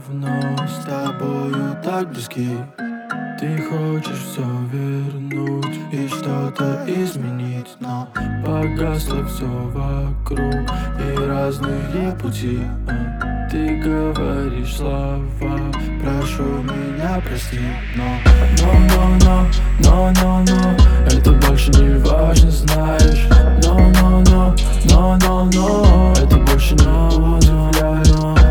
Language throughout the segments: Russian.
давно с тобою так близки. Ты хочешь все вернуть и что-то изменить, но погасло все вокруг и разные пути. Ты говоришь слова, прошу меня прости, но это больше не важно, знаешь. Но это больше не удивляет.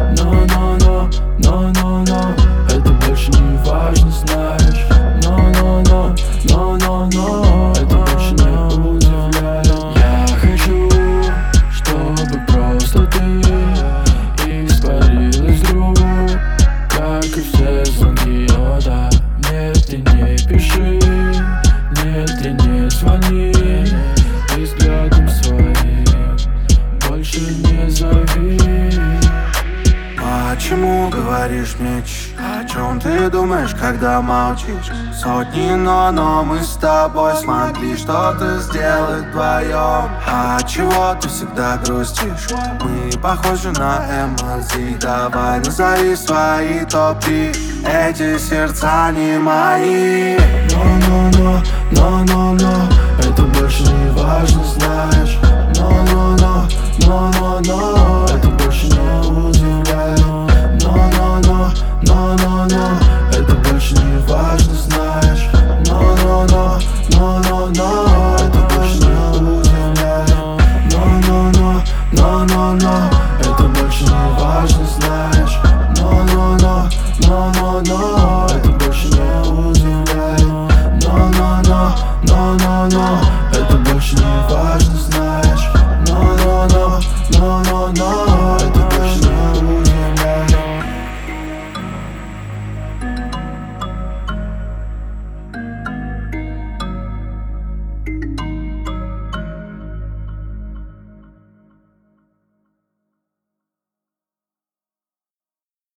Но это больше не важно, знаешь. Но это больше не удивляет. Я хочу, чтобы просто ты испарилась вдруг, как и все звонки, о да. Нет, ты не пиши, нет, ты не звони, и взглядом своим больше не зови. Почему говоришь мне о чем ты думаешь, когда молчишь? Сотни но мы с тобой смогли что-то сделать вдвоем. А чего ты всегда грустишь? Мы похожи на эмодзи. Давай назови свои топ-3. Эти сердца не мои. Но это больше не важно, знаешь. Но это